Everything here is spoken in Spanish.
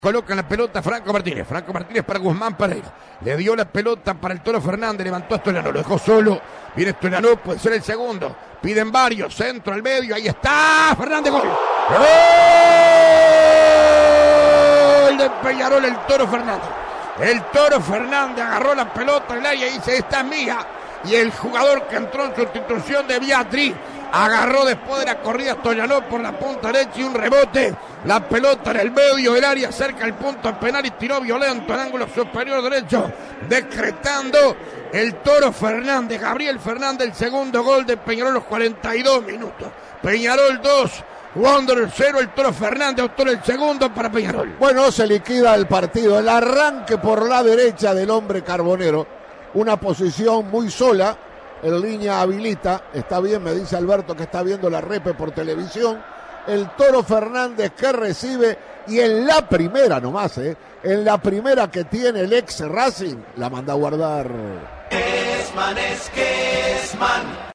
Coloca la pelota Franco Martínez para Guzmán Pereira, le dio la pelota para el Toro Fernández, levantó a Stoyanov, lo dejó solo, viene Stoyanov, puede ser el segundo, piden varios, centro al medio, ahí está, Fernández, gol de Peñarol, el Toro Fernández agarró la pelota en el área y dice, esta es mía, y el jugador que entró en sustitución de Beatriz, agarró después de la corrida Stoyanov por la punta derecha y un rebote, la pelota en el medio del área cerca del punto penal y tiró violento al ángulo superior derecho, decretando el Toro Fernández, Gabriel Fernández, el segundo gol de Peñarol a los 42 minutos. Peñarol 2, Wanderers 0, el Toro Fernández, autor el segundo para Peñarol. Bueno, se liquida el partido, el arranque por la derecha del hombre Carbonero, una posición muy sola. En línea habilita, está bien, me dice Alberto que está viendo la repe por televisión. El Toro Fernández que recibe y en la primera nomás, en la primera que tiene el ex Racing, la manda a guardar. Esman.